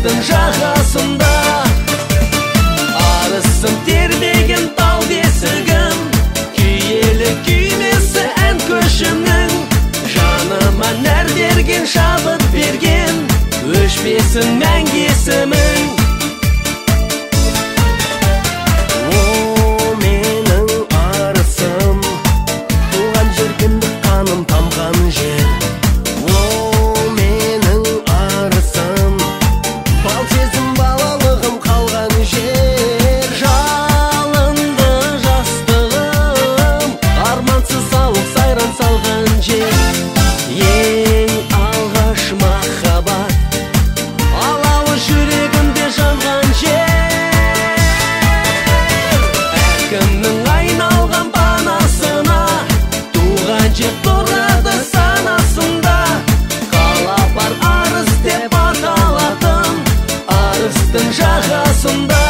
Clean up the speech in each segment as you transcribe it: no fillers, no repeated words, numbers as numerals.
арыстың жағасында. Арысым тербеген тал бесігім, күйелі күймесі ән көшімнің. Жаныма нәр берген, шабыт берген, өшпесін мәңгі есімің. О, менің арысым, туған жер кіндік қаным тамған жер. О, менің арысым, бал сезім балалығым қалған жер. Жалынды жастығым, армансыз ауық сайран салған жер. Ең алғаш махаббат, алауы жүрегімде жанған жер. Әркімнің айналған панасына, туған жер тұрады санасында. Қалапар арыс деп аталатын, арыстың жағасында.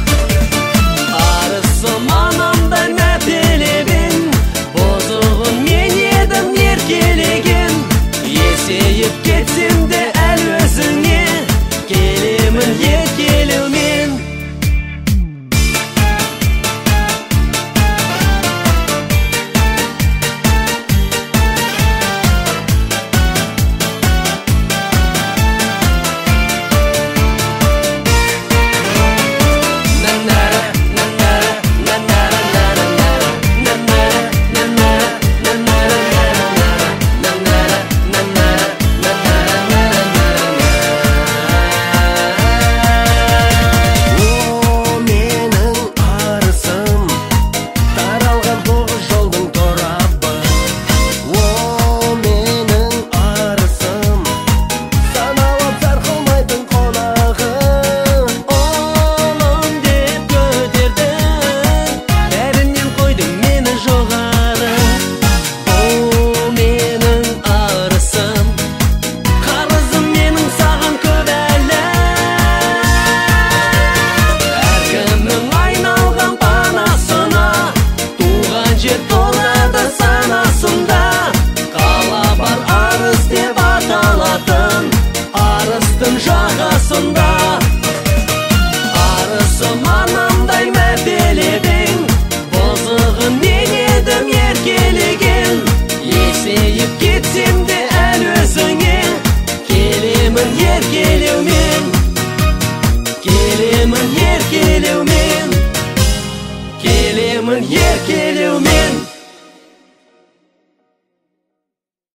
Арысым анамдай мәпелеген, бозығын мен едім еркелеген. Есейіп кетсем де әл өзіңе, келемін еркелеумен. Арыстың жағасында. Арысым анамдай мәпелеген, бозығын мен едім еркелеген. Есейіп кетсем де әл өзіңе, келемін еркелеумен. Келемін еркелеумен, келемін еркелеумен.